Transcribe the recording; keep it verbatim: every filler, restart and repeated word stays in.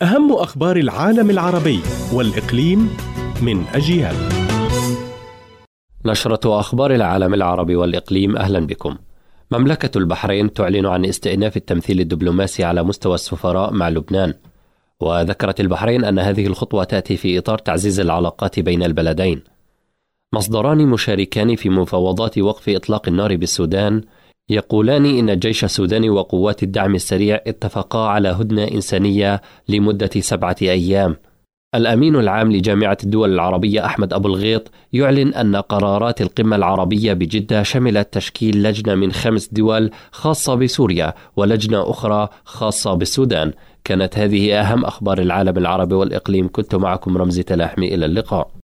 أهم أخبار العالم العربي والإقليم من أجيال. نشرة أخبار العالم العربي والإقليم، أهلا بكم. مملكة البحرين تعلن عن استئناف التمثيل الدبلوماسي على مستوى السفراء مع لبنان، وذكرت البحرين أن هذه الخطوة تأتي في إطار تعزيز العلاقات بين البلدين. مصدران مشاركان في مفاوضات وقف إطلاق النار بالسودان يقولان إن الجيش السوداني وقوات الدعم السريع اتفقا على هدنة إنسانية لمدة سبعة أيام. الأمين العام لجامعة الدول العربية أحمد أبو الغيط يعلن أن قرارات القمة العربية بجدة شملت تشكيل لجنة من خمس دول خاصة بسوريا ولجنة أخرى خاصة بالسودان. كانت هذه أهم أخبار العالم العربي والإقليم. كنت معكم رمزي تلاحمي، إلى اللقاء.